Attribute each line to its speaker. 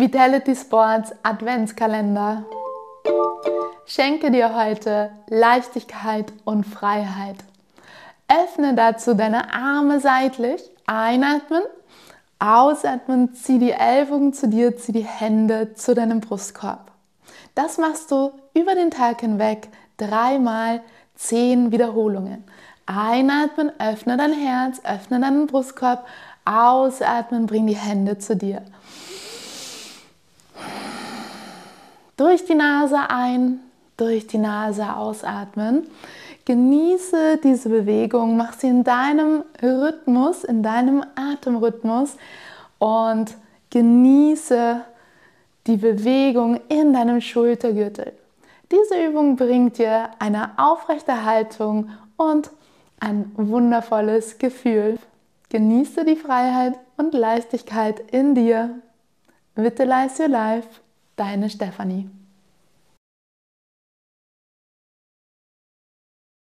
Speaker 1: Vitality Sports Adventskalender. Schenke dir heute Leichtigkeit und Freiheit. Öffne dazu deine Arme seitlich, einatmen, ausatmen, zieh die Ellbogen zu dir, zieh die Hände zu deinem Brustkorb. Das machst du über den Tag hinweg 3-mal 10 Wiederholungen. Einatmen, öffne dein Herz, öffne deinen Brustkorb, ausatmen, bring die Hände zu dir. Durch die Nase ein, durch die Nase ausatmen. Genieße diese Bewegung, mach sie in deinem Rhythmus, in deinem Atemrhythmus und genieße die Bewegung in deinem Schultergürtel. Diese Übung bringt dir eine aufrechte Haltung und ein wundervolles Gefühl. Genieße die Freiheit und Leichtigkeit in dir. Vitalize your life, deine Stefanie.